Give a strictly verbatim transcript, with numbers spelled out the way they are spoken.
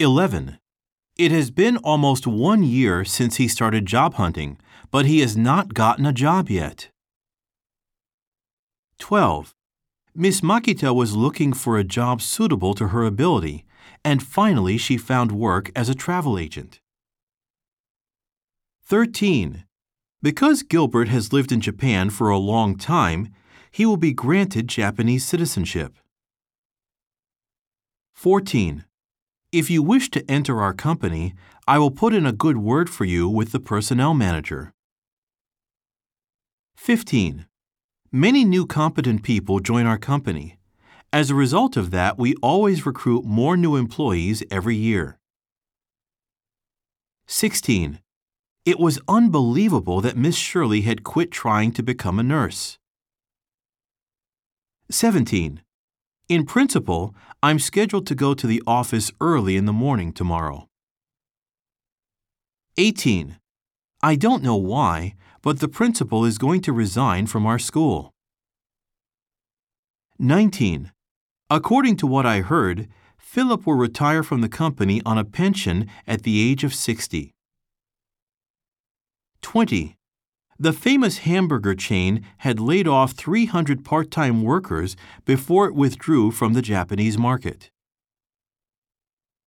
eleven. It has been almost one year since he started job hunting, but he has not gotten a job yet. twelve. Miss Makita was looking for a job suitable to her ability, and finally she found work as a travel agent. thirteen. Because Gilbert has lived in Japan for a long time, he will be granted Japanese citizenship. fourteen. If you wish to enter our company, I will put in a good word for you with the personnel manager. fifteen. Many new competent people join our company. As a result of that, we always recruit more new employees every year. sixteen. It was unbelievable that Miss Shirley had quit trying to become a nurse. seventeen. In principle, I'm scheduled to go to the office early in the morning tomorrow. eighteen. I don't know why, but the principal is going to resign from our school. nineteen. According to what I heard, Philip will retire from the company on a pension at the age of sixty. twenty. The famous hamburger chain had laid off three hundred part-time workers before it withdrew from the Japanese market.